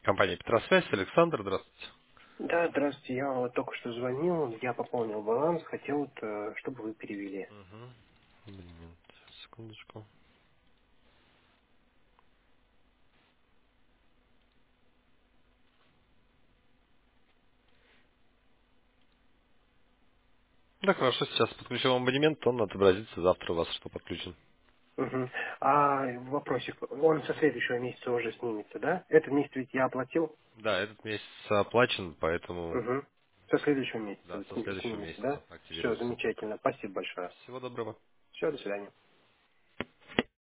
Компания Петросвязь, Александр, здравствуйте. Да, здравствуйте. Я вот только что звонил, я пополнил баланс, хотел, вот, чтобы вы перевели. Угу. Момент, секундочку. Да, хорошо, сейчас подключил вам абонемент, он отобразится завтра у вас, что подключен. Мгм. А вопросик, он со следующего месяца уже снимется, да? Этот месяц ведь я оплатил? Да, этот месяц оплачен, поэтому Угу. Со следующего месяца да, со следующего снимется, да? месяца Все, активируется. замечательно. Спасибо большое. Всего доброго. Все, до свидания.